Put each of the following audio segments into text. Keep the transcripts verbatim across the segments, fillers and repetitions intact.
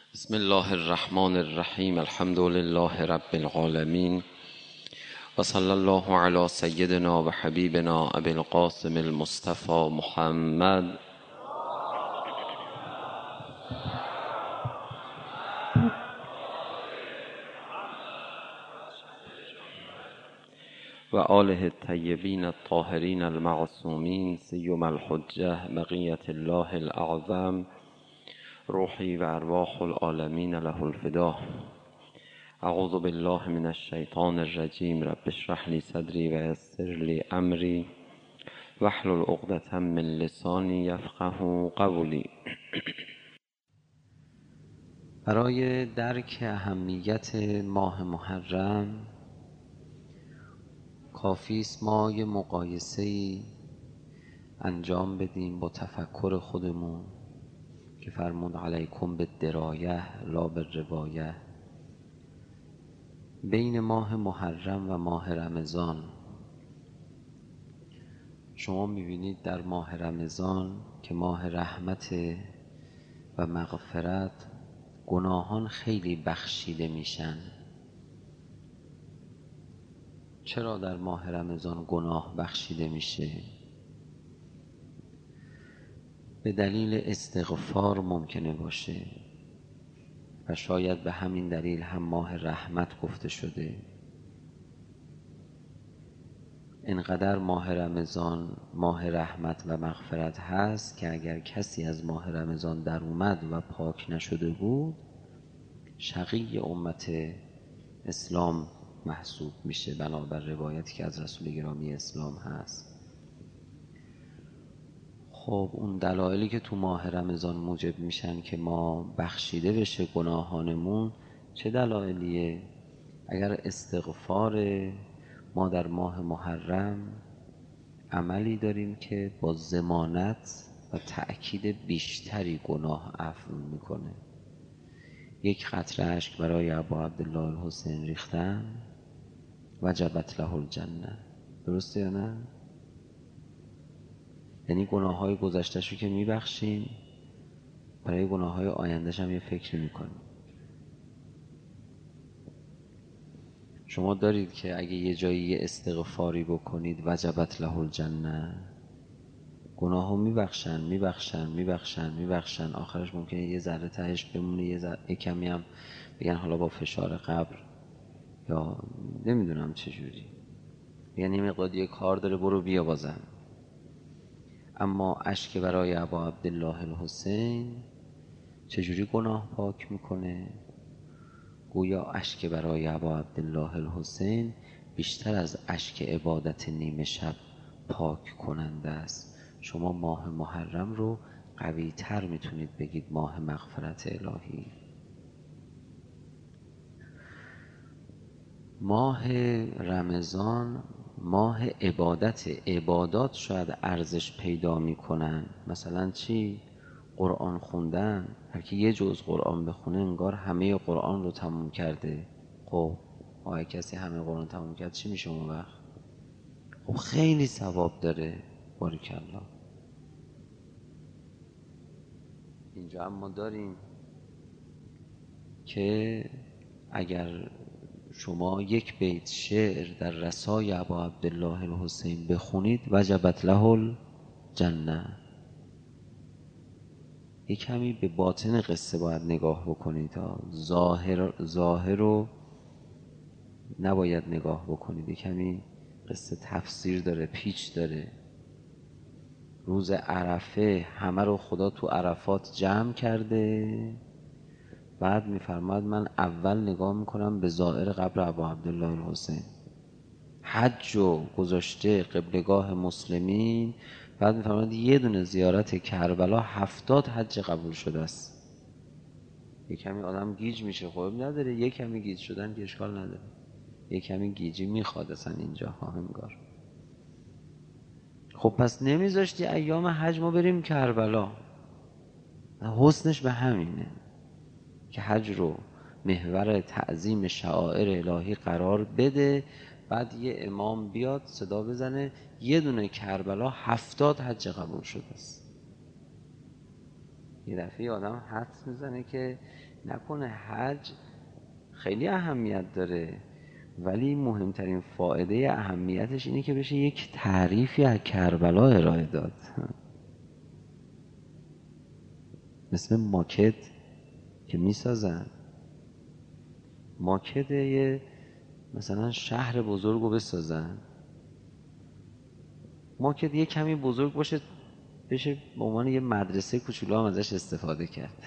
بسم الله الرحمن الرحیم. الحمد لله رب العالمین و صلی الله علی سیدنا و حبیبنا ابی القاسم المصطفى محمد و آله الطیبین الطاهرین المعصومین سیما الحجة بقیة الله الاعظم روحی و ارواح العالمین له الفدا. اعوذ بالله من الشیطان الرجیم. رب اشرح لی صدری و یسر لی امری واحلل عقدة من لسانی یفقهوا قولی. برای درک اهمیت ماه محرم کافی است ما یه مقایسه‌ای انجام بدیم با تفکر خودمون که فرمود علیکم بالدرایه لا بالروایه. بین ماه محرم و ماه رمضان شما میبینید در ماه رمضان که ماه رحمت و مغفرت گناهان خیلی بخشیده میشن. چرا در ماه رمضان گناه بخشیده میشه؟ به دلیل استغفار ممکنه باشه و شاید به همین دلیل هم ماه رحمت گفته شده. اینقدر ماه رمضان ماه رحمت و مغفرت هست که اگر کسی از ماه رمضان در اومد و پاک نشده بود شقی امت اسلام محسوب میشه بنابر روایتی که از رسول گرامی اسلام هست. خب اون دلایلی که تو ماه رمضان موجب میشن که ما بخشیده بشه گناهانمون چه دلایلیه؟ اگر استغفار ما در ماه محرم عملی داریم که با ضمانت و تأکید بیشتری گناه عفو میکنه. یک قطره اشک برای ابا عبدالله الحسین ریختن وجبت له الجنه. درسته یا نه؟ یعنی گناه های گذشته‌شو که میبخشیم برای گناه های آیندهش هم یه فکر میکنیم. شما دارید که اگه یه جایی یه استغفاری بکنید وجبت له الجنه، گناه ها میبخشن میبخشن میبخشن میبخشن آخرش ممکنه یه ذره تهش بمونه، یه, ذره، یه کمی هم بگن حالا با فشار قبر یا نمیدونم چجوری، یعنی مقداری کار داره برو بیا بازم. اما اشک برای ابا عبدالله الحسین چجوری گناه پاک میکنه؟ گویا اشک برای ابا عبدالله الحسین بیشتر از اشک عبادت نیمه شب پاک کننده است. شما ماه محرم رو قوی تر میتونید بگید ماه مغفرت الهی. ماه رمضان ماه عبادت، عبادات شاید ارزش پیدا میکنن. مثلا چی؟ قرآن خوندن. هر کی یه جز قرآن بخونه انگار همه قرآن رو تموم کرده. خب آیا کسی همه قرآن تموم کرد چی میشه اون وقت؟ خب خیلی ثواب داره. بارکالله. اینجا هم ما داریم که اگر شما یک بیت شعر در رسای ابا عبدالله الحسین بخونید وجبت له الجنه. یک کمی به باطن قصه باید نگاه بکنید تا ظاهر ظاهر رو نباید نگاه بکنید. یک کمی قصه تفسیر داره، پیچ داره. روز عرفه همه رو خدا تو عرفات جمع کرده، بعد میفرماد من اول نگاه میکنم به زائر قبر ابا عبدالله الحسین. حج و گذاشته قبلگاه مسلمین، بعد میفرماد یه دونه زیارت کربلا هفتاد حج قبول شده است. یک کمی آدم گیج میشه. خب نداره یک کمی گیج شدن که اشکال نداره، یک کمی گیجی میخواد اصلا اینجا ها انگار. خب پس نمیذاشتی ایام حج ما بریم کربلا؟ حسنش به همینه که حج رو محور تعظیم شعائر الهی قرار بده، بعد یه امام بیاد صدا بزنه یه دونه کربلا هفتاد حج قبول شده است. یه دفعه آدم حدس میزنه که نکنه حج خیلی اهمیت داره، ولی مهمترین فایده اهمیتش اینه که بشه یک تعریفی از کربلا ارائه داد. مثل ماکت که میسازن، ماکت یه مثلا شهر بزرگ رو بسازن، ماکت یه کمی بزرگ باشه بشه به عنوان یه مدرسه کوچولو هم ازش استفاده کرد.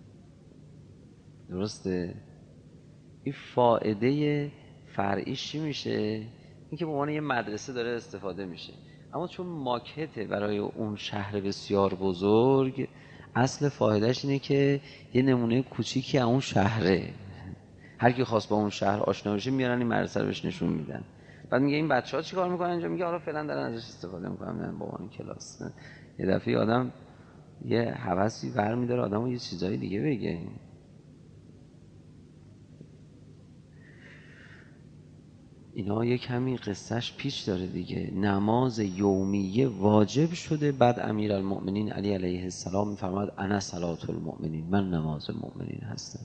درسته؟ این فایده فرعیش چی میشه؟ این که به عنوان یه مدرسه داره استفاده میشه. اما چون ماکته برای اون شهر بسیار بزرگ، اصل فایدهش اینه که یه نمونه کوچیکی از اون شهره، هر کی خواست با اون شهر آشنا بشه میارن این مدرسه رو بهش نشون میدن. بعد میگه این بچه‌ها چیکار میکنن اینجا؟ میگه حالا فعلا دارن ازش استفاده میکنن با اون کلاس. یه دفعه آدم یه هوسی برمی‌داره آدمو یه چیزای دیگه بگه. اینا یه کمی قصهش پیچ داره دیگه. نماز یومیه واجب شده، بعد امیرالمؤمنین علی علیه السلام میفرماد انا صلاة المؤمنین، من نماز مؤمنین هستم.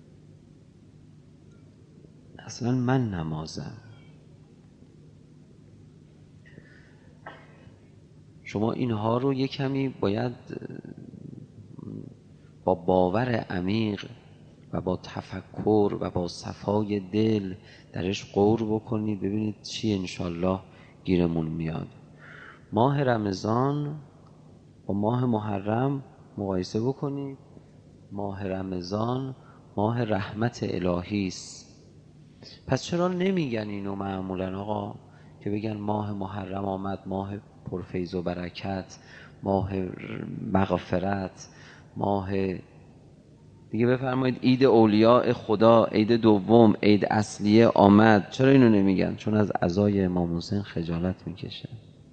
اصلا من نمازم. شما اینها رو یه کمی باید با باور عمیق و با تفکر و با صفای دل درش غور بکنید، ببینید چی انشالله گیرمون میاد. ماه رمضان با ماه محرم مقایسه بکنید. ماه رمضان ماه رحمت الهی است. پس چرا نمیگن اینو معمولا آقا، که بگن ماه محرم آمد، ماه پرفیض و برکت، ماه مغفرت، ماه دیگه بفرمایید عید اولیاء خدا، عید دوم، عید اصلیه آمد. چرا اینو نمیگن؟ چون از عزای امام حسین خجالت میکشه،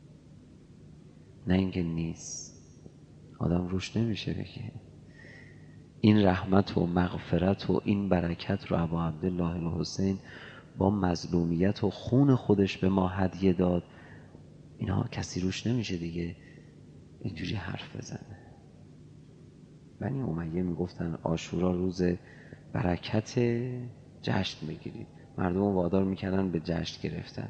نه اینکه نیست. آدم روش نمیشه بگه این رحمت و مغفرت و این برکت رو ابا عبدالله الحسین با مظلومیت و خون خودش به ما هدیه داد. اینها کسی روش نمیشه دیگه اینجوری حرف بزنه. بنی امیه میگفتن عاشورا روز برکت، جشن بگیرید. مردم وادار میکردن به جشن گرفتن،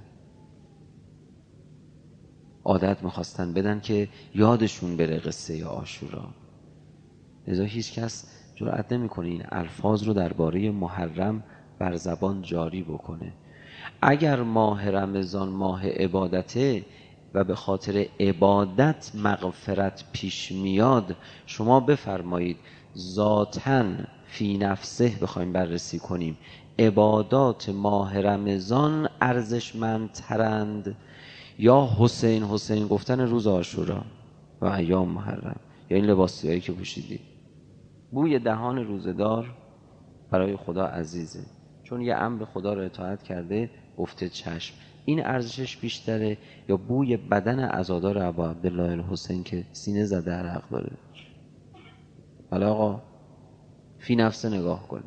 عادت میخواستن بدن که یادشون بره قصه عاشورا. لذا هیچ کس جرئت نمیکنه این الفاظ رو درباره محرم بر زبان جاری بکنه. اگر ماه رمضان ماه عبادته و به خاطر عبادت مغفرت پیش میاد، شما بفرمایید ذاتاً فی نفسه بخوایم بررسی کنیم، عبادات ماه رمضان ارزشمندترند یا حسین حسین گفتن روز عاشورا و ایام محرم، یا این لباسیایی که پوشیدی؟ بوی دهان روزدار برای خدا عزیزه، چون یه امر خدا رو اطاعت کرده، گفته چشم. این ارزشش بیشتره یا بوی بدن عزادار ابا عبدالله الحسین که سینه زده عرق داره؟ حالا آقا فی نفسه نگاه کن.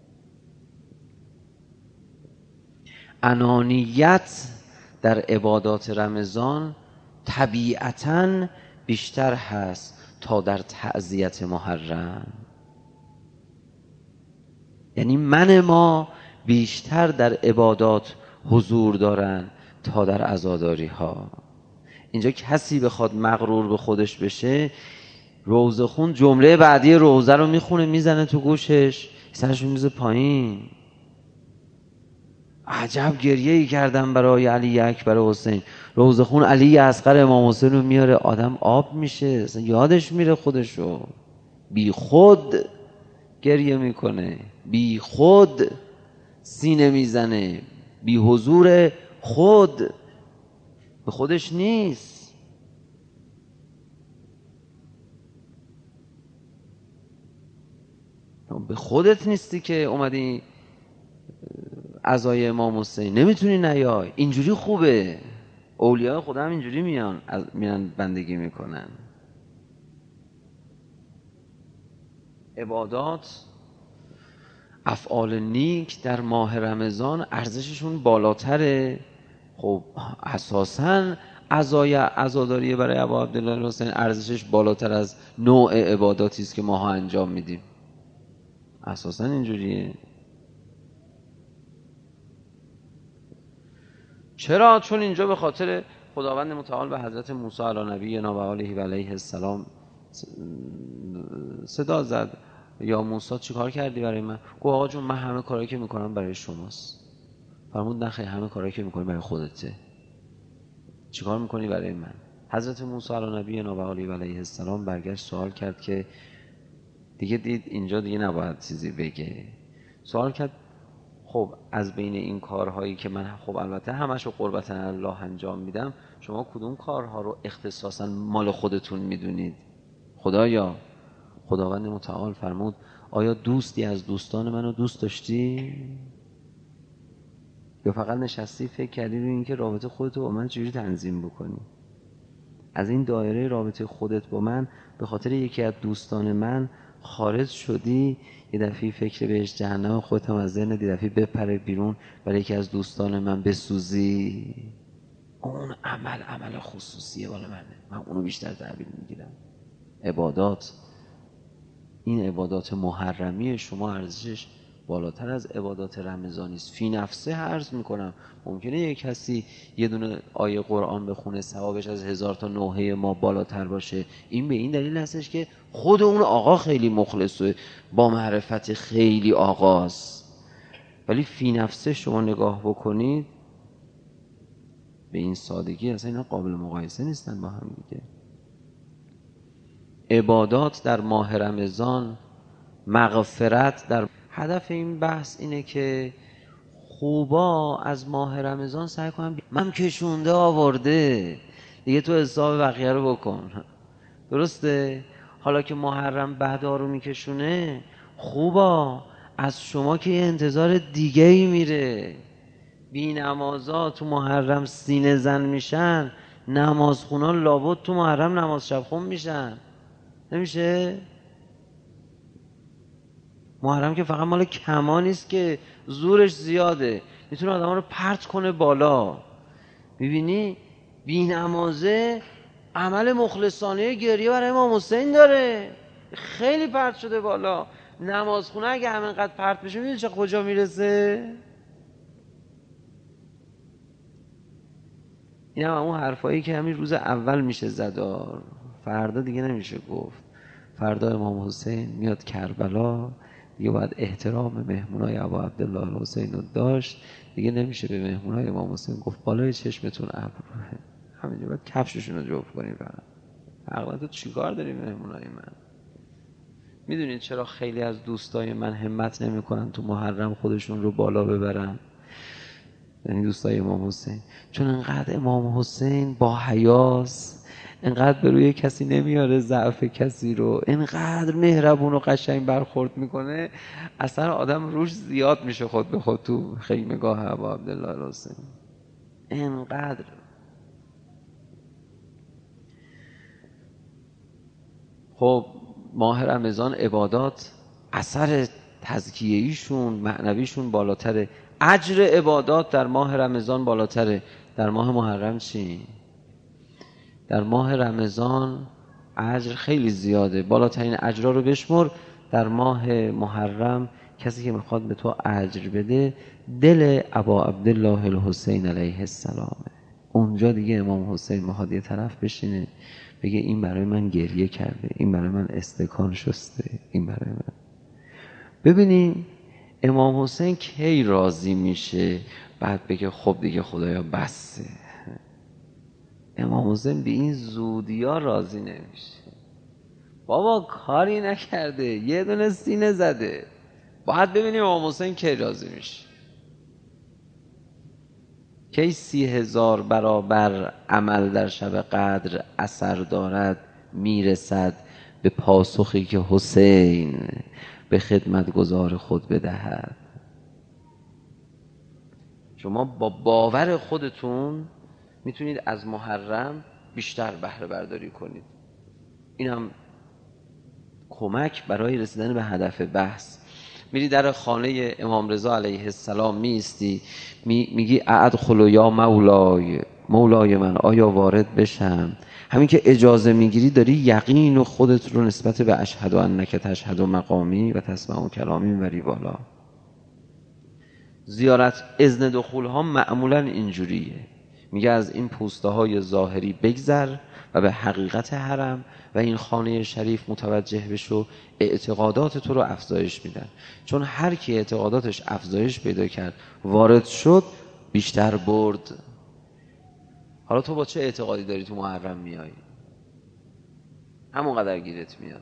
انانیت در عبادات رمضان طبیعتاً بیشتر هست تا در تعزیت محرم. یعنی من ما بیشتر در عبادات حضور دارن تا در عزاداری ها. اینجا کسی بخواد مغرور به خودش بشه، روزه خون جمله بعدی روزه رو میخونه، میزنه تو گوشش، سرش میزه پایین. عجب گریه ای کردم برای علی اکبر حسین. روزه خون علی اصغر امام حسین رو میاره، آدم آب میشه، یادش میره خودشو، بی خود گریه میکنه، بی خود سینه میزنه، بی حضور خود، به خودش نیست. به خودت نیستی که اومدی عزای امام حسین، نمیتونی نیای. اینجوری خوبه، اولیاء خدا هم اینجوری میان میان بندگی میکنن. عبادات، افعال نیک در ماه رمضان ارزششون بالاتره. خب اساساً عزای عزاداری برای ابا عبدالله الحسین ارزشش بالاتر از نوع عباداتی است که ماها انجام میدیم؟ اساسا اینجوریه. چرا؟ چون اینجا به خاطر خداوند متعال به حضرت موسی علی نبینا و آله و علیه السلام صدا زد، یا موسی چی کار کردی برای من؟ گفت آقا جون من همه کارهایی که میکنم برای شماست. فرمود نه خیر، همه کارهایی که میکنی برای خودته. چی کار میکنی برای من؟ حضرت موسی علی نبینا و آله و علیه السلام برگشت سوال کرد که دیگه دید اینجا دیگه نباید چیزی بگه. سوال کرد خب از بین این کارهایی که من خب البته همشو قربت الله انجام میدم، شما کدوم کارها رو اختصاصا مال خودتون میدونید؟ خدایا، خداوند متعال فرمود آیا دوستی از دوستان منو دوست داشتی؟ یا فقط نشستی فکر کردی روی این که رابطه خودتو با من چجوری تنظیم بکنی؟ از این دایره رابطه خودت با من به خاطر یکی از دوستان من خارج شدی، یه دفعه فکر بهش جهنم خودت هم از ذهنت یه دفعه بپره بیرون برای یکی از دوستان من بسوزی. اون عمل عمل خصوصیه بالا منه، من اونو بیشتر تحویل میگیرم. عبادات، این عبادات محرمی شما ارزشش بالاتر از عبادات رمضانی است. فی نفسه عرض میکنم ممکنه یک کسی یه دونه آیه قرآن بخونه ثوابش از هزار تا نوحه ما بالاتر باشه. این به این دلیل هستش که خود اون آقا خیلی مخلصه، با معرفت خیلی آقاست. ولی فی نفسه شما نگاه بکنید به این سادگی اصلا اینا قابل مقایسه نیستن با هم دیگه. عبادات در ماه رمضان، مغفرت در هدف این بحث اینه که خوبا از ماه رمضان سعی کنم من کشونده آورده دیگه تو حساب بقیه رو بکن. درسته؟ حالا که محرم بعدا رو میکشونه، خوبا از شما که یه انتظار دیگه ای میره. بی نمازا تو محرم سینه زن میشن، نماز خونان لابد تو محرم نماز شب خون میشن. نمیشه؟ محرم که فقط مال کما نیست که زورش زیاده، میتونه آدم رو پرت کنه بالا. میبینی بی نمازه عمل مخلصانه گریه برای امام حسین داره، خیلی پرت شده بالا. نماز خونه اگه همینقدر پرت بشه میدونی چه کجا میرسه؟ این هم اون حرفایی که همین روز اول میشه زدار، فردا دیگه نمیشه گفت. فردا امام حسین میاد کربلا، دیگه باید احترام مهمونای ابا عبدالله الحسین رو داشت. دیگه نمیشه به مهمونای امام حسین گفت بالای چشمتون ابر، همینجا باید کفششون رو جفت کنیم. فقط عقلا تو چیکار داری مهمونای من؟ میدونید چرا خیلی از دوستای من همت نمیکنن تو محرم خودشون رو بالا ببرن؟ یعنی دوستای امام حسین، چون انقدر امام حسین با حیاست، انقدر به روی کسی نمیاره ضعف کسی رو، انقدر مهربون و قشنگ برخورد میکنه، اصلا آدم روش زیاد میشه خود به خود تو خیمگاه ابا عبدالله الحسین. انقدر خب ماه رمضان عبادات اثر تزکیه‌ایشون معنویشون بالاتره، اجر عبادات در ماه رمضان بالاتره. در ماه محرم چی؟ در ماه رمضان اجر خیلی زیاده، بالاترین اجرا رو بشمر. در ماه محرم کسی که میخواد به تو اجر بده دل ابا عبدالله الحسین علیه السلامه. اونجا دیگه امام حسین میخواد یه طرف بشینه بگه این برای من گریه کرده، این برای من استکان شسته، این برای من. ببینین امام حسین کی راضی میشه بعد بگه خب دیگه خدایا بسه؟ امام حسین به این زودی ها راضی نمیشه. بابا کاری نکرده، یه دونه سینه زده. باید ببینیم امام حسین کی راضی میشه، کی سی هزار برابر عمل در شب قدر اثر دارد میرسد به پاسخی که حسین به خدمتگزار خود بدهد. شما با باور خودتون میتونید از محرم بیشتر بهره برداری کنید. این هم کمک برای رسیدن به هدف بحث. میری در خانه امام رضا علیه السلام میستی، می میگی ادخل یا مولای، مولای من آیا وارد بشم؟ همین که اجازه میگیری داری یقین و خودت رو نسبت به اشهد انک تشهد مقامی و تسمع کلامی میبری بالا. زیارت اذن دخول ها معمولا اینجوریه، میگه از این پوسته های ظاهری بگذر و به حقیقت حرم و این خانه شریف متوجه بشو، اعتقادات تو رو افزایش میدن. چون هر کی اعتقاداتش افزایش پیدا کرد وارد شد بیشتر برد. حالا تو با چه اعتقادی داری تو محرم میایی؟ همونقدر گیرت میاد.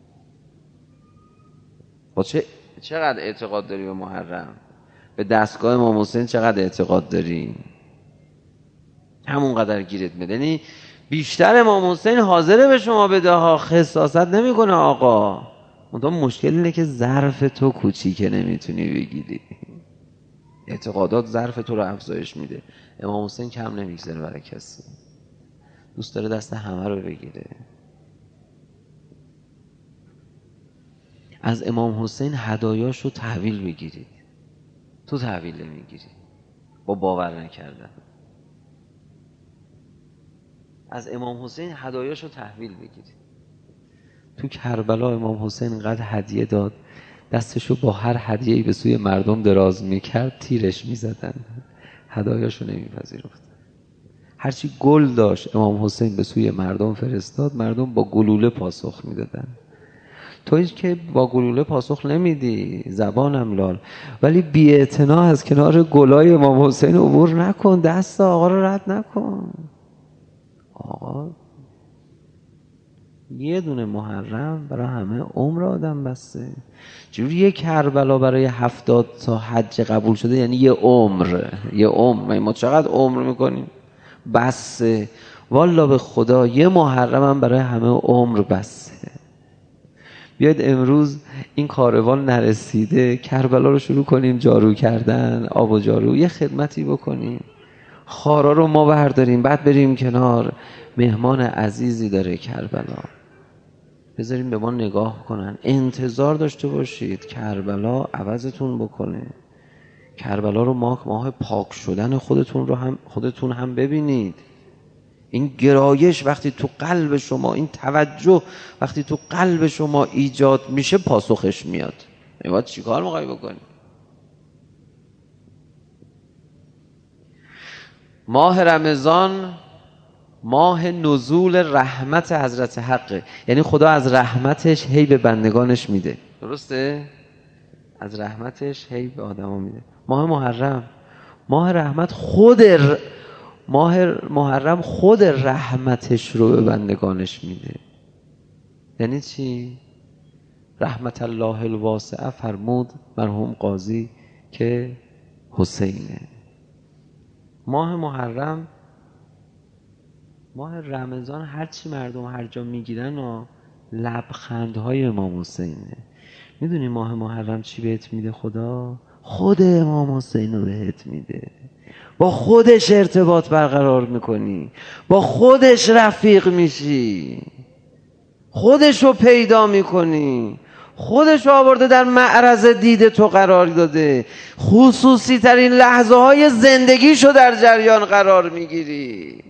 با چه چقدر اعتقاد داری به محرم؟ به دستگاه امام حسین چقدر اعتقاد داری؟ همونقدر گیرت میاد. یعنی بیشتر امام حسین حاضره به شما بده ها، خساست نمیکنه آقا. منتها مشکل اینه که ظرف تو کوچیکه، نمیتونی بگیری. اعتقادات ظرف تو رو افزایش میده. امام حسین کم نمیگذاره برای کسی، دوست داره دست همه رو بگیره. از امام حسین هدایاش رو تحویل بگیرید، تو تحویل نمیگیری با باور نکردن. از امام حسین هدایاش رو تحویل بگیرید. تو کربلا امام حسین اینقدر هدیه داد، دستشو با هر هدیه‌ای به سوی مردم دراز میکرد تیرش میزدن، هدایاشو نمیپذیرفت. هرچی گل داشت امام حسین به سوی مردم فرستاد، مردم با گلوله پاسخ میدادن. تویی که با گلوله پاسخ نمیدی، زبانم لال، ولی بی‌اعتنا از کنار گلای امام حسین عبور نکن، دست آقا رو رد نکن. آقا یه دونه محرم برای همه عمر آدم بسته. جوری یه کربلا برای هفتاد تا حج قبول شده، یعنی یه عمر، یه عمر. ما چقدر عمر میکنیم؟ بسه. والا به خدا یه محرم هم برای همه عمر بسه. بیاید امروز این کاروان نرسیده، کربلا رو شروع کنیم جارو کردن، آب و جارو، یه خدمتی بکنیم، خارا رو ما برداریم، بعد بریم کنار. مهمان عزیزی داره کربلا، بذاریم به ما نگاه کنن. انتظار داشته باشید کربلا عوضتون بکنه. کربلا رو ماه ماه پاک شدن خودتون رو هم خودتون هم ببینید. این گرایش وقتی تو قلب شما، این توجه وقتی تو قلب شما ایجاد میشه، پاسخش میاد. این باید چی کار میخوای بکنی؟ ماه رمضان ماه نزول رحمت حضرت حقه، یعنی خدا از رحمتش هی به بندگانش میده. درسته؟ از رحمتش هی به آدما میده. ماه محرم ماه رحمت، خود ر... ماه محرم خود رحمتش رو به بندگانش میده. یعنی چی؟ رحمت الله الواسعه فرمود مرحوم قاضی که حسینه. ماه محرم، ماه رمضان هرچی مردم هر جا میگیرن و لبخندهای امام حسینه. میدونی ماه محرم چی بهت میده خدا؟ خود امام حسین رو بهت میده. با خودش ارتباط برقرار میکنی، با خودش رفیق میشی، خودش رو پیدا میکنی، خودش رو آورده در معرض دید تو قرار داده، خصوصی ترین لحظه های زندگیشو در جریان قرار میگیری.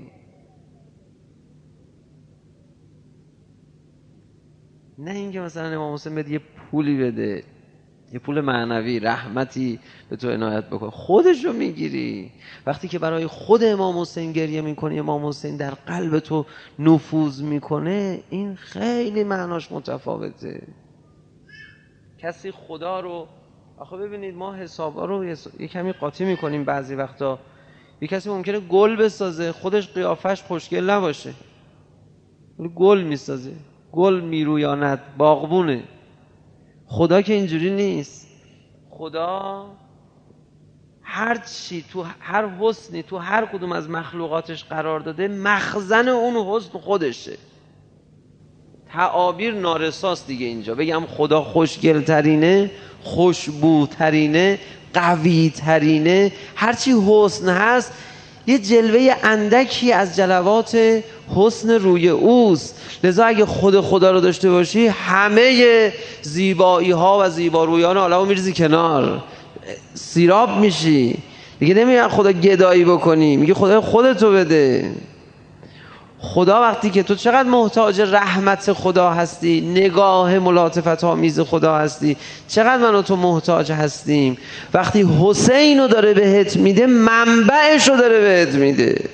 نه اینکه مثلا امام حسین بده یه پولی بده، یه پول معنوی، رحمتی به تو عنایت بکنه، خودش رو میگیری. وقتی که برای خود امام حسین گریه میکنی، امام حسین در قلب تو نفوذ میکنه، این خیلی معناش متفاوته. کسی خدا رو، آخه ببینید ما حسابا رو یه کمی قاطی میکنیم بعضی وقتا. یه کسی ممکنه گل بسازه، خودش قیافش خوشگل نباشه، ولی گل میسازه، گل میرویاند، باغبونه. خدا که اینجوری نیست. خدا هر چی تو هر حسنی تو هر کدوم از مخلوقاتش قرار داده، مخزن اون حسن خودشه. تعابیر نارساست دیگه. اینجا بگم خدا خوشگلترینه، خوشبوترینه، قویترینه، هرچی حسن هست یه جلوه اندکی از جلوات حسن روی اوست. لذا اگه خود خدا رو داشته باشی، همه زیبایی ها و زیبارویان عالمو میریزی کنار، سیراب میشی. دیگه نمیگه خدا گدایی بکنی، میگه خدا خودتو بده. خدا وقتی که تو چقدر محتاج رحمت خدا هستی، نگاه ملاطفت آمیز خدا هستی، چقدر من و تو محتاج هستیم. وقتی حسین رو داره بهت میده، منبعش رو داره بهت میده،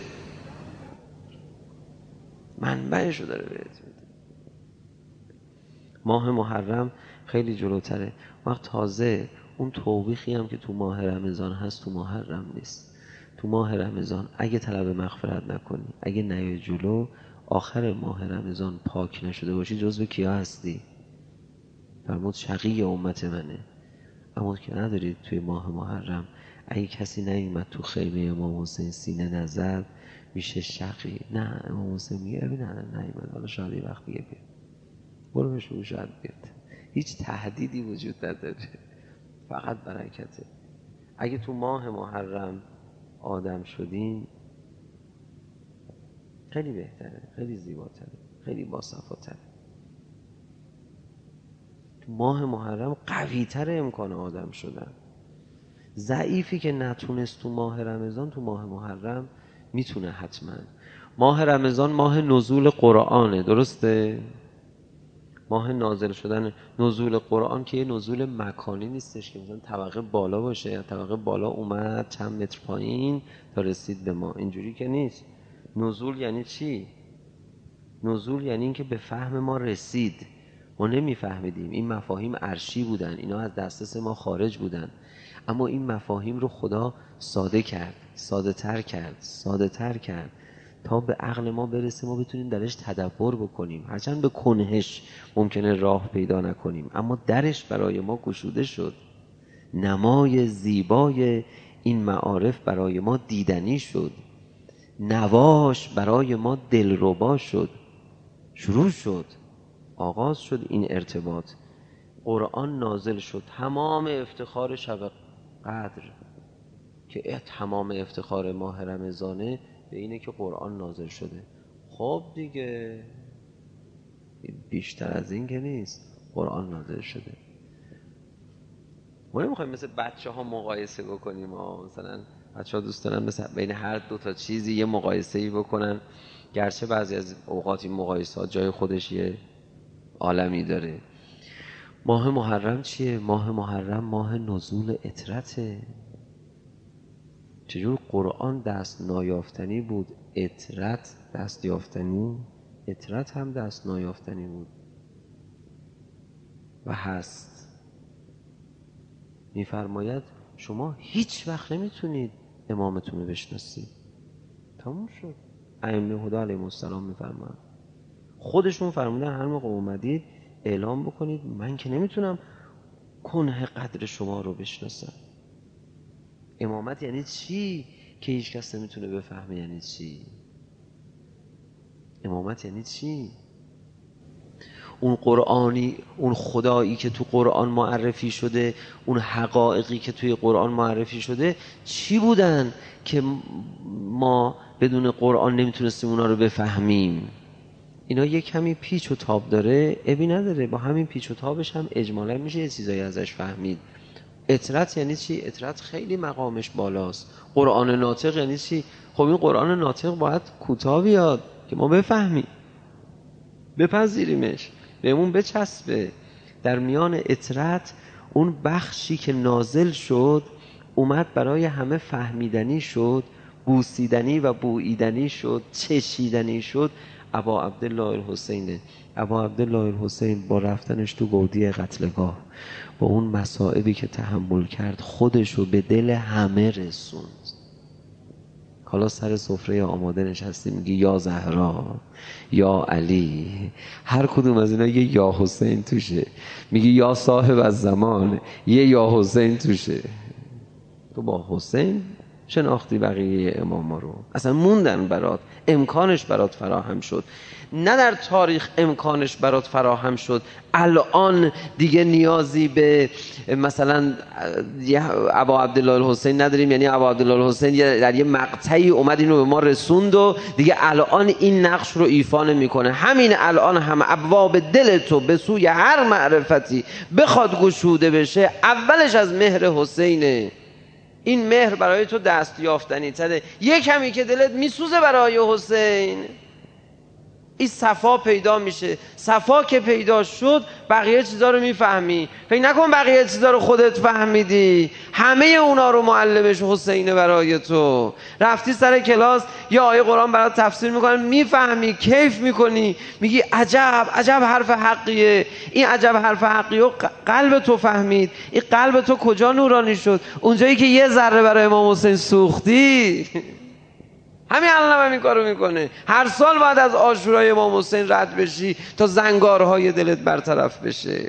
منبعش رو داره بهت میده. ماه محرم خیلی جلوتره. وقت تازه اون توبیخی هم که تو ماه رمضان هست تو محرم نیست. تو ماه رمضان اگه طلب مغفرت نکنی، اگه نیای جلو، آخر ماه رمضان پاک نشده باشی، جزو کیا هستی؟ فرمود شقی امت منه. اما که ندارید توی ماه محرم اگه کسی نیومد تو خیمه امام حسین سینه نزد، میشه شقی. نه، امام حسین میگه ببین نه نیومد، حالا شاید یه وقت دیگه بیاد، برو بهش بگو شاید بیاد. هیچ تهدیدی وجود نداره، فقط برکته. اگه تو ماه محرم آدم شدین خیلی بهتره، خیلی زیباتره، خیلی باصفاتره. تو ماه محرم قوی تر امکان آدم شدن. ضعیفی که نتونست تو ماه رمضان، تو ماه محرم میتونه حتما. ماه رمضان ماه نزول قرآنه، درسته؟ ماه نازل شدن، نزول قرآن که یه نزول مکانی نیستش که مثلا طبقه بالا باشه یا طبقه بالا اومد چند متر پایین تا رسید به ما، اینجوری که نیست. نزول یعنی چی؟ نزول یعنی این که به فهم ما رسید. ما نمیفهمیدیم، این مفاهیم عرشی بودن، اینا از دسترس ما خارج بودن، اما این مفاهیم رو خدا ساده کرد، ساده تر کرد، ساده تر کرد تا به عقل ما برسه، ما بتونیم درش تدبر بکنیم. هرچند به کنهش ممکنه راه پیدا نکنیم، اما درش برای ما گشوده شد. نمای زیبای این معارف برای ما دیدنی شد، نواش برای ما دلربا شد. شروع شد، آغاز شد این ارتباط. قرآن نازل شد، تمام افتخار شب قدر که تمام افتخار ماه رمضانه به اینه که قرآن نازل شده. خب دیگه بیشتر از این که نیست، قرآن نازل شده. ما نمیخوایم مثل بچه ها مقایسه بکنیم. مثلا بچه ها دوست دارن مثلا بین هر دو تا چیزی یه مقایسه‌ای بکنن، گرچه بعضی از اوقات این مقایسه ها جای خودش یه عالمی داره. ماه محرم چیه؟ ماه محرم ماه نزول اطرته. چجور قرآن دست نایافتنی بود، اطرت دست یافتنی، اطرت هم دست نایافتنی بود و هست. میفرماید شما هیچ وقت نمیتونید امامتون رو بشناسید. تموم شد. ائمه هدی علیهم السلام میفرمایند، خودشون فرمودن هر موقع اومدید اعلام بکنید من که نمیتونم کنه قدر شما رو بشناسم. امامت یعنی چی که هیچ کس نمیتونه بفهمه؟ یعنی چی امامت؟ یعنی چی؟ اون قرآنی، اون خدایی که تو قرآن معرفی شده، اون حقایقی که توی قرآن معرفی شده چی بودن که ما بدون قرآن نمیتونستیم اونا رو بفهمیم؟ اینا یک کمی پیچ و تاب داره، ابی نداره، با همین پیچ و تابش هم اجمالا میشه یه چیزایی ازش فهمید. اطرت یعنی چی؟ اطرت خیلی مقامش بالاست. قرآن ناطق یعنی چی؟ خب این قرآن ناطق باید کوتاه بیاد که ما بفهمیم، بپذیریمش، بهمون بچسبه. در میان اطرت اون بخشی که نازل شد اومد برای همه فهمیدنی شد، بوسیدنی و بوییدنی شد، چشیدنی شد. ابا عبدالله الحسینه. ابا عبدالله الحسین با رفتنش تو گودی قتلگاه، با اون مصائبی که تحمل کرد، خودشو به دل همه رسوند. حالا سر سفره آماده نشستی میگی یا زهرا، یا علی، هر کدوم از اینا یه یا حسین توشه. میگی یا صاحب از زمان، یه یا حسین توشه. تو با حسین شناختی بقیه اماما رو، اصلا موندن برات، امکانش برات فراهم شد. نه در تاریخ امکانش برات فراهم شد الان دیگه نیازی به مثلا ابا عبدالله الحسین نداریم، یعنی ابا عبدالله الحسین در یه مقطعی اومد اینو به ما رسوند و دیگه الان این نقش رو ایفا نمیکنه. همین الان هم ابواب دل تو به سوی هر معرفتی بخواد گشوده بشه، اولش از مهر حسینه. این مهر برای تو دست یافتنی تره. یک کمی که دلت میسوزه برای حسین، این صفا پیدا میشه. صفا که پیدا شد بقیه چیزا رو میفهمی. فکر نکن بقیه چیزا رو خودت فهمیدی، همه اونا رو معلمش حسینه برای تو. رفتی سر کلاس یا آیه قرآن برات تفسیر میکنن، میفهمی، کیف میکنی، میگی عجب عجب حرف حقیه. این عجب حرف حقیه و قلب تو فهمید. این قلب تو کجا نورانی شد؟ اونجایی که یه ذره برای امام حسین سوختی. همین الان هم این کارو میکنه. هر سال باید از عاشورای امام حسین رد بشی تا زنگارهای دلت برطرف بشه.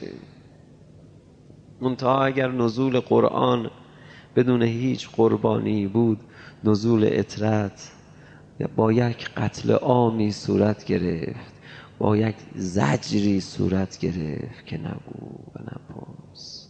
منتها اگر نزول قرآن بدون هیچ قربانی بود، نزول عترت با یک قتل عامی صورت گرفت، با یک زجری صورت گرفت که نبود و نپرس.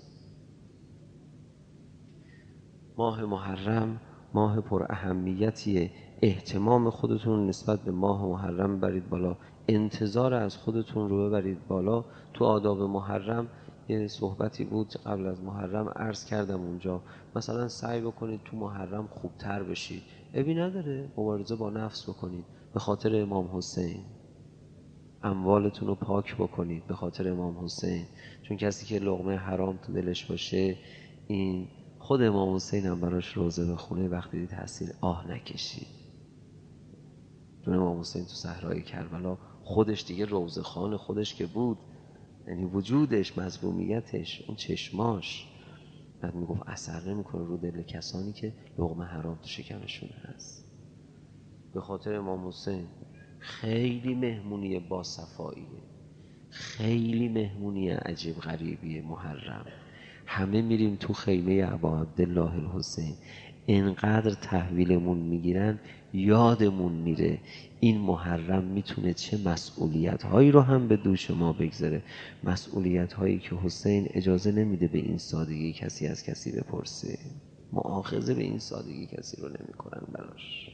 ماه محرم ماه پر اهمیتیه. اهتمام خودتون نسبت به ماه محرم برید بالا، انتظار از خودتون رو ببرید بالا. تو آداب محرم یه صحبتی بود قبل از محرم عرض کردم اونجا، مثلا سعی بکنید تو محرم خوبتر بشید. عیبی نداره، مبارزه با نفس بکنید به خاطر امام حسین. اموالتون رو پاک بکنید به خاطر امام حسین، چون کسی که لقمه حرام تو دلش باشه، این خود امام حسین هم براش روزه بخونه وقتی دید تحصیل آه نکشید. چون امام حسین تو صحرای کربلا خودش دیگه روزه خان خودش که بود، یعنی وجودش، مظلومیتش، اون چشماش، بعد میگفت اثر نمیکنه رو دل کسانی که لقمه حرام تو شکمشون هست. به خاطر امام حسین خیلی مهمونی با صفاییه، خیلی مهمونی عجیب غریبیه محرم. همه میریم تو خیمه ابا عبدالله الحسین، اینقدر تحویلمون میگیرن یادمون میره این محرم میتونه چه مسئولیت هایی رو هم به دوش ما بگذاره. مسئولیت هایی که حسین اجازه نمیده به این سادگی کسی از کسی بپرسه، مؤاخذه به این سادگی کسی رو نمیکنن براش.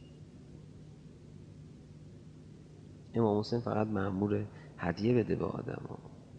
امام حسین فقط مأمور هدیه بده به آدم ها.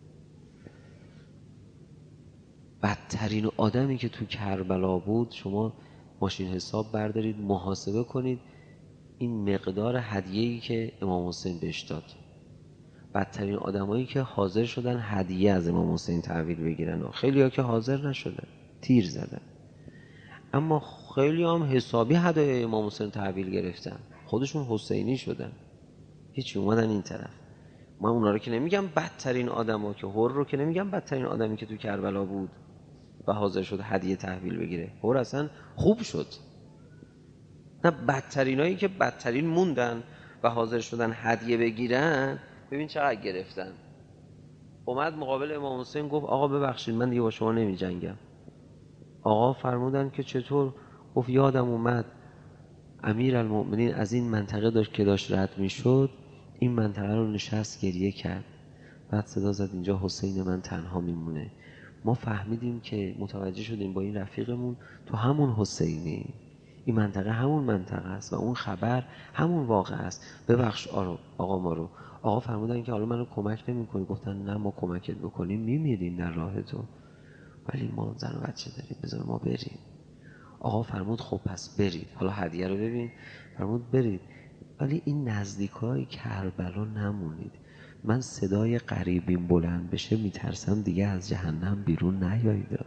بدترین آدمی که تو کربلا بود، شما ماشین حساب بردارید محاسبه کنید این مقدار هدیه‌ای که امام حسین بهش داد. بدترین آدمایی که حاضر شدن هدیه از امام حسین تحویل بگیرن، و خیلی ها که حاضر نشدن، تیر زدن. اما خیلی هم حسابی هدیه امام حسین تحویل گرفتن، خودشون حسینی شدن، هیچی اومدن این طرف. من اونا رو که نمیگم بدترین آدما، که هر رو که نمیگم بدترین آدمی که تو کربلا بود و حاضر شد هدیه تحویل بگیره. هر اصلا خوب شد. نه، بدترینایی که بدترین موندن و حاضر شدن هدیه بگیرن، ببین چقدر گرفتن. اومد مقابل امام حسین گفت آقا ببخشید من دیگه با شما نمی جنگم. آقا فرمودن که چطور؟ گفت یادم اومد امیر المؤمنین از این منطقه داشت که داشت رد می شد، این منطقه رو نشست گریه کرد، بعد صدا زد اینجا حسین من تنها میمونه. ما فهمیدیم که متوجه شدیم با این رفیقمون تو همون حسینی، این منطقه همون منطقه است و اون خبر همون واقع است. ببخش آقا ما رو. آقا فرمودن که حالا منو کمک نمی‌کنی. گفتن نه، ما کمکت بکنیم میمیریم در راه تو، ولی ما زن و بچه داریم، بذار ما بریم. آقا فرمود خب پس برید. حالا هدیه رو ببین، فرمود برید، ولی این نزدیکای کربلا نمونید. من صدای قریبیم بلند بشه میترسم دیگه از جهنم بیرون نیایید.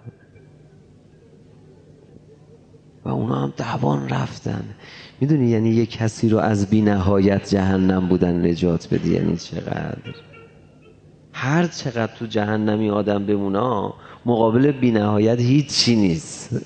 و اونا هم دوان رفتن. میدونی یعنی یک کسی رو از بی نهایت جهنم بودن نجات بدی یعنی چقدر؟ هر چقدر تو جهنمی آدم بمونه مقابل بی نهایت هیچی نیست.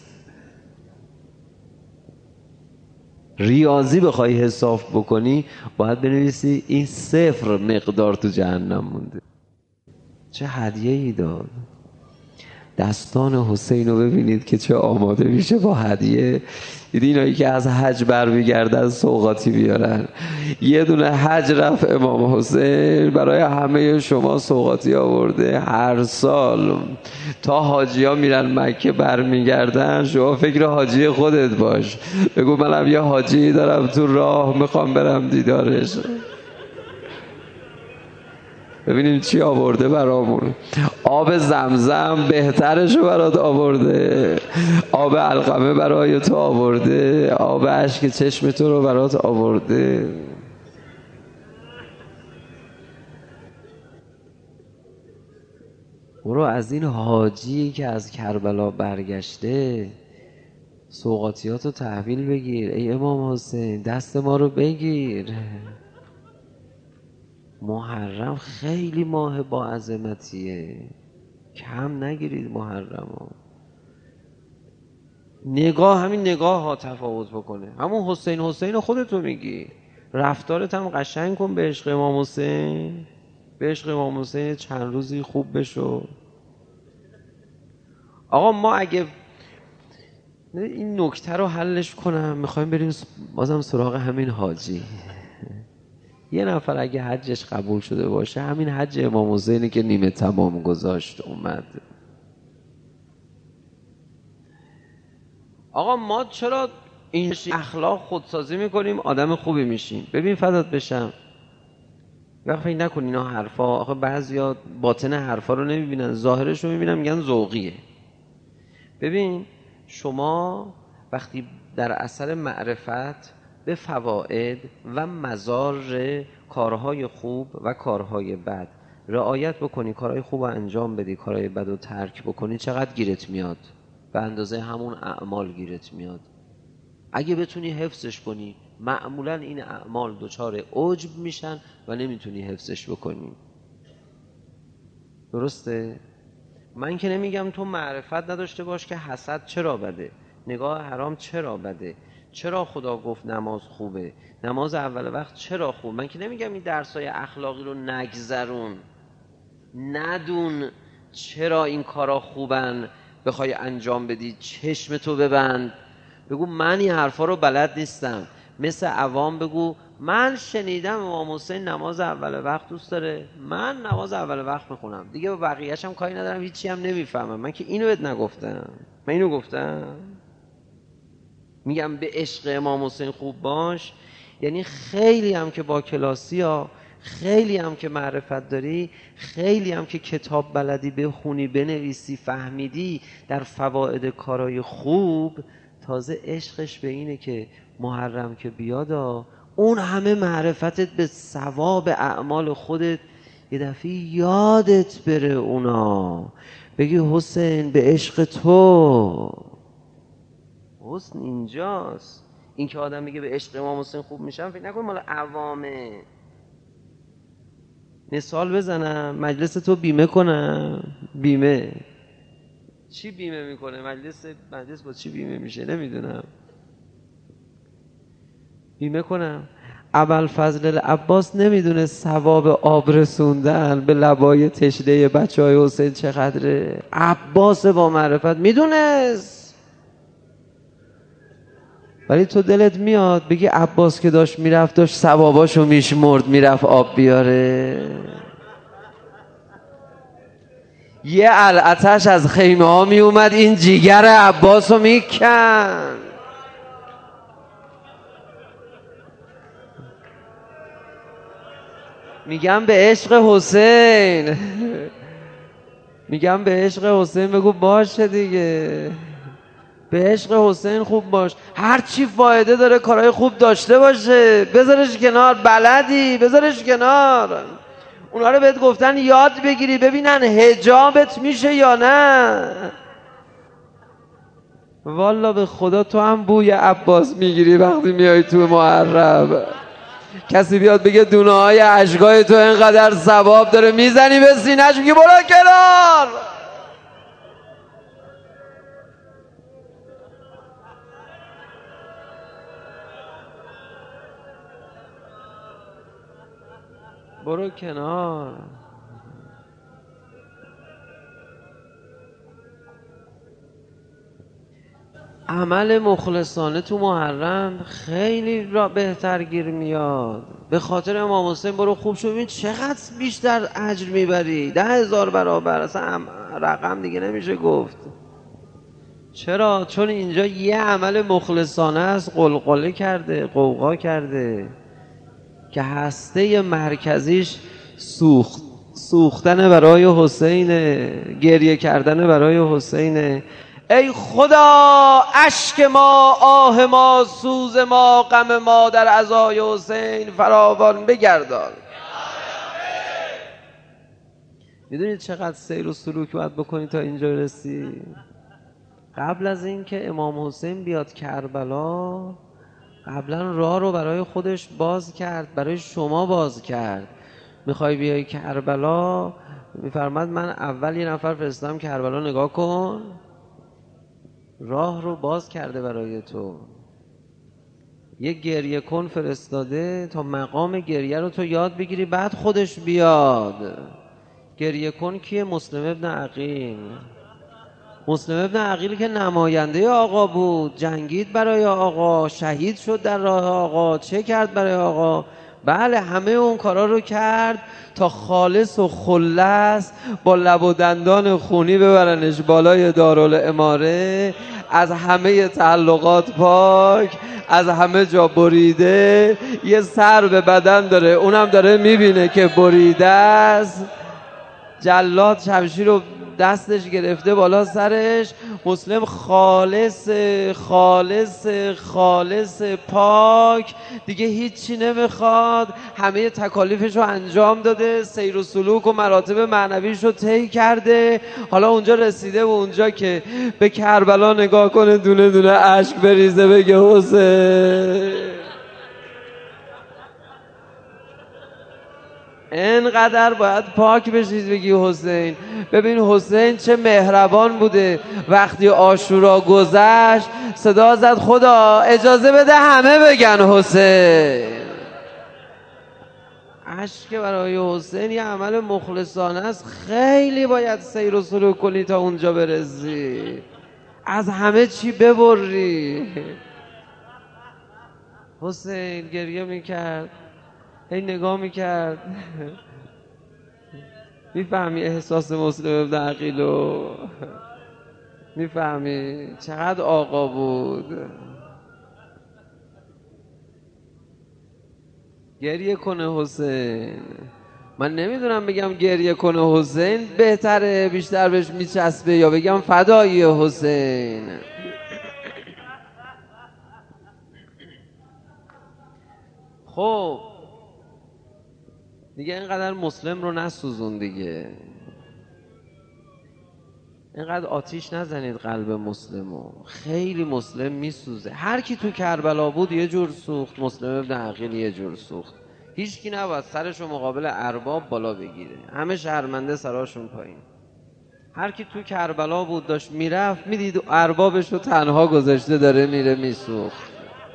ریاضی بخوای حساب بکنی باید بنویسی این صفر مقدار تو جهنم مونده. چه هدیه‌ای داد. دستان حسین رو ببینید که چه آماده میشه با هدیه. دیدی اینایی که از حج برمیگردن سوغاتی بیارن. یه دونه حج رفت امام حسین برای همه شما سوغاتی آورده. هر سال تا حاجی ها میرن مکه برمیگردن شما فکر حاجی خودت باش، بگو منم یه حاجی دارم تو راه میخوام برم دیدارش. ببینیم چی آورده برامون. آب زمزم بهترشو برات آورده، آب علقمه برای تو آورده، آب اشک چشم تو رو برات آورده. برو از این حاجی که از کربلا برگشته سوغاتیاتو تحویل بگیر. ای امام حسین دست ما رو بگیر. محرم خیلی ماه با عظمتیه، کم نگیرید محرمو. نگاه، همین نگاه ها تفاوت بکنه. همون حسین حسین خودتو میگی، رفتارت هم قشنگ کن به عشق امام حسین. به عشق امام حسین چند روزی خوب بشو. آقا ما اگه این نکته رو حلش کنم، میخوایم بریم بازم سراغ همین حاجی. یه نفر اگه حجش قبول شده باشه، همین حج امام حسینی که نیمه تمام گذاشت اومد. آقا ما چرا این اخلاق خودسازی میکنیم آدم خوبی میشیم؟ ببین فدات بشم، وقت فکر نکن اینا حرفا، آخه بعضیا باطن حرفا رو نمیبینن، ظاهرش رو میبینن میگن ذوقیه. ببین شما وقتی در اثر معرفت به فواید و مضار کارهای خوب و کارهای بد رعایت بکنی، کارهای خوب رو انجام بدی، کارهای بد رو ترک بکنی، چقدر گیرت میاد؟ به اندازه همون اعمال گیرت میاد. اگه بتونی حفظش کنی، معمولا این اعمال دچار عجب میشن و نمیتونی حفظش بکنی. درسته؟ من که نمیگم تو معرفت نداشته باش که حسد چرا بده، نگاه حرام چرا بده، چرا خدا گفت نماز خوبه، نماز اول وقت چرا خوب. من که نمیگم این درسای اخلاقی رو نگذرون، ندون چرا این کارا خوبن، بخوای انجام بدی چشمتو ببند بگو من این حرفا رو بلد نیستم. مثل عوام بگو من شنیدم امام حسین نماز اول وقت دوست داره، من نماز اول وقت میخونم، دیگه با بقیه‌اش هم کاری ندارم، هیچی هم نمیفهمم. من که اینو بهت نگفتم، من اینو گفتم؟ میگم به عشق امام حسین خوب باش، یعنی خیلی هم که با کلاسی ها، خیلی هم که معرفت داری، خیلی هم که کتاب بلدی بخونی بنویسی فهمیدی در فواید کارهای خوب، تازه عشقش به اینه که محرم که بیادا اون همه معرفتت به ثواب اعمال خودت یه دفعه یادت بره، اونا بگی حسین به عشق تو. حسن اینجاست. این که آدم میگه به عشق امام حسین خوب میشم، فکر نکن مال عوامه. مثال بزنم، مجلس تو بیمه کنم. بیمه چی بیمه میکنه؟ مجلس مجلس با چی بیمه میشه نمیدونم. بیمه کنم. ابوالفضل العباس نمیدونه ثواب آب رسوندن به لبای تشنه بچه های حسین چقدره؟ عباس با معرفت میدونست، ولی تو دلت میاد بگی عباس که داشت میرفت داشت ثواباشو میشمرد میرفت آب بیاره. یه العتش از خیمه ها می اومد این جیگر عباس رو میکن. میگم به عشق حسین، میگم به عشق حسین بگو باشه دیگه، به عشق حسین خوب باش. هر چی فایده داره کارهای خوب داشته باشه بذارش کنار، بلدی بذارش کنار. اونا رو بهت گفتن یاد بگیری ببینن حجابت میشه یا نه. والا به خدا تو هم بوی عباس میگیری وقتی میای تو محرم. کسی بیاد بگه دونه های اشکای تو اینقدر ثواب داره، میزنی به سینه‌اش میگی برو کنار. برو کنار. عمل مخلصانه تو محرم خیلی را بهتر گیر میاد. به خاطر امام حسین برو خوب شو، ببین چقدر بیشتر اجر میبری، ده هزار برابر. اصلا رقم دیگه نمیشه گفت. چرا؟ چون اینجا یه عمل مخلصانه است، قلقله کرده، قوقا کرده که هسته مرکزیش سوخت سوختن برای حسین، گریه کردن برای حسین. ای خدا اشک ما، آه ما، سوز ما، غم ما در عزای حسین فراوان بگردان. میدونید چقدر سیر و سلوک باید بکنی تا اینجا رسی؟ قبل از این که امام حسین بیاد کربلا، قبلا راه رو برای خودش باز کرد، برای شما باز کرد. میخوای بیای کربلا، میفرماد من اول یه نفر فرستم کربلا، نگاه کن، راه رو باز کرده برای تو. یه گریه کن فرستاده تا مقام گریه رو تو یاد بگیری، بعد خودش بیاد. گریه کن کیه؟ مسلم ابن عقیل. مسلم ابن عقیل که نماینده آقا بود، جنگید برای آقا، شهید شد در راه آقا. چه کرد برای آقا؟ بله همه اون کارا رو کرد تا خالص و خلص با لب و دندان خونی ببرنش بالای دارالاماره، از همه تعلقات پاک، از همه جا بریده، یه سر به بدن داره، اونم داره میبینه که بریده است. جلاد شمشیر رو دستش گرفته بالا سرش. مسلم خالص خالص خالص پاک، دیگه هیچی نمیخواد، همه تکالیفش رو انجام داده، سیر و سلوک و مراتب معنویش رو طی کرده. حالا اونجا رسیده و اونجا که به کربلا نگاه کنه، دونه دونه اشک بریزه، بگه حسین. اینقدر باید پاک بشید بگی حسین. ببین حسین چه مهربان بوده، وقتی عاشورا گذشت صدا زد خدا اجازه بده همه بگن حسین. اشک برای حسین یه عمل مخلصانه است. خیلی باید سیر و سلوک کنی تا اونجا برسی، از همه چی ببری. حسین گریه میکرد، هی نگاه میکرد. میفهمی احساس مسلم ابن عقیلو؟ میفهمی چقدر آقا بود؟ گریه کنه حسین. من نمیدونم بگم گریه کنه حسین بهتره، بیشتر بهش میچسبه، یا بگم فدایی حسین. خب دیگه اینقدر مسلم رو نسوزون دیگه، اینقدر آتیش نزنید قلب مسلمو. خیلی مسلم میسوزه. هر کی تو کربلا بود یه جور سوخت، مسلم ابن عقیل یه جور سوخت. هیچ کی نباید سرشو مقابل ارباب بالا بگیره، همه شرمنده سراشون پایین. هر کی تو کربلا بود داشت میرفت، میدید اربابش رو تنها گذاشته داره میره میسوخت.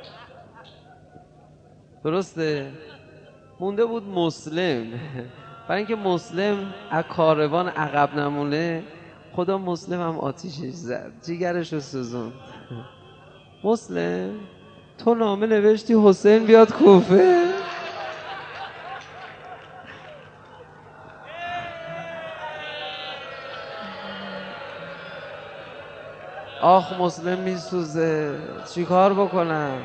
درسته؟ مونده بود مسلم. برای اینکه مسلم از کاروان عقب نمونه، خدا مسلم هم آتیشش زد، جیگرش رو سوزون. مسلم تو نامه نوشتی حسین بیاد کوفه؟ آخ مسلم میسوزه، چی کار بکنم؟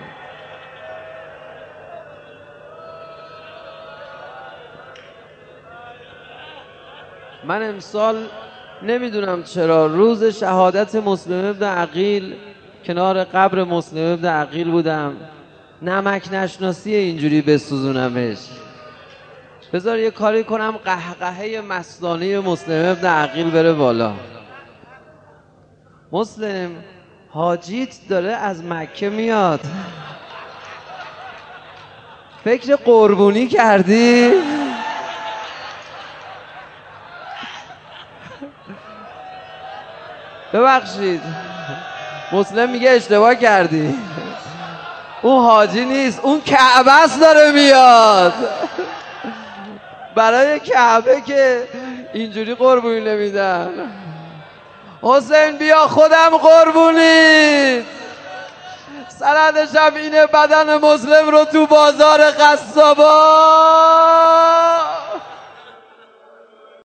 من امسال نمیدونم چرا روز شهادت مسلم ابن عقیل کنار قبر مسلم ابن عقیل بودم. نمک نشناسی اینجوری بسوزونمش. بذار یه کاری کنم قهقهه مستانه مسلم ابن عقیل بره بالا. مسلم حاجیت داره از مکه میاد، فکر قربونی کردی؟ ببخشید مسلم میگه اشتباه کردی، اون حاجی نیست، اون کعبه است داره میاد. برای کعبه که اینجوری قربونی نمیدن. حسین بیا خودم قربونی. سندش هم اینه، بدن مسلم رو تو بازار قصابان